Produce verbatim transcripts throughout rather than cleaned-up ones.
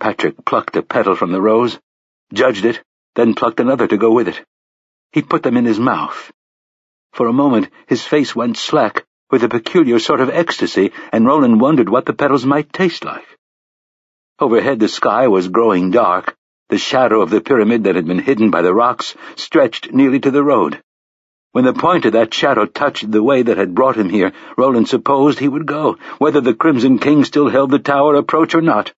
Patrick plucked a petal from the rose, judged it, then plucked another to go with it. He put them in his mouth. For a moment his face went slack with a peculiar sort of ecstasy, and Roland wondered what the petals might taste like. Overhead the sky was growing dark. The shadow of the pyramid that had been hidden by the rocks stretched nearly to the road. When the point of that shadow touched the way that had brought him here, Roland supposed he would go, whether the Crimson King still held the tower approach or not.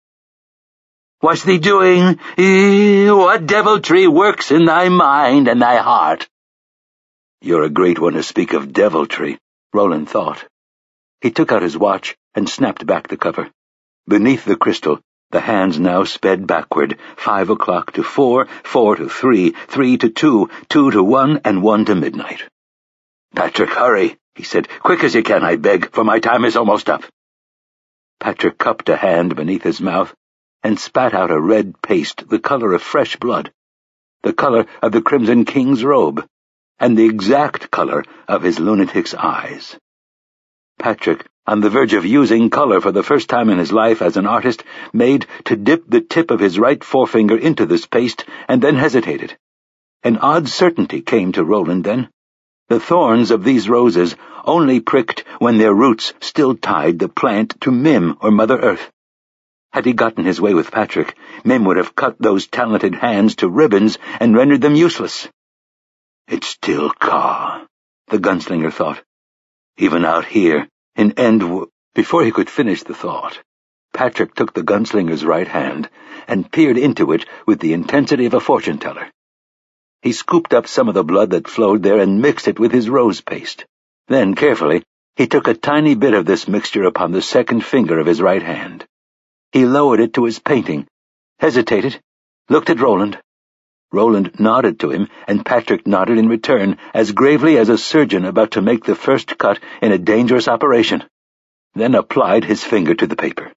"What's thee doing? Eh, what deviltry works in thy mind and thy heart?" "You're a great one to speak of deviltry," Roland thought. He took out his watch and snapped back the cover. Beneath the crystal, the hands now sped backward, five o'clock to four, four to three, three to two, two to one, and one to midnight. "Patrick, hurry," he said. "Quick as you can, I beg, for my time is almost up." Patrick cupped a hand beneath his mouth and spat out a red paste the color of fresh blood, the color of the Crimson King's robe, and the exact color of his lunatic's eyes. Patrick, on the verge of using color for the first time in his life as an artist, made to dip the tip of his right forefinger into this paste, and then hesitated. An odd certainty came to Roland then. The thorns of these roses only pricked when their roots still tied the plant to Mim or Mother Earth. Had he gotten his way with Patrick, Mim would have cut those talented hands to ribbons and rendered them useless. "It's still Ka," the gunslinger thought. "Even out here, in Endw—" Before he could finish the thought, Patrick took the gunslinger's right hand and peered into it with the intensity of a fortune-teller. He scooped up some of the blood that flowed there and mixed it with his rose paste. Then, carefully, he took a tiny bit of this mixture upon the second finger of his right hand. He lowered it to his painting, hesitated, looked at Roland. Roland nodded to him, and Patrick nodded in return, as gravely as a surgeon about to make the first cut in a dangerous operation, then applied his finger to the paper.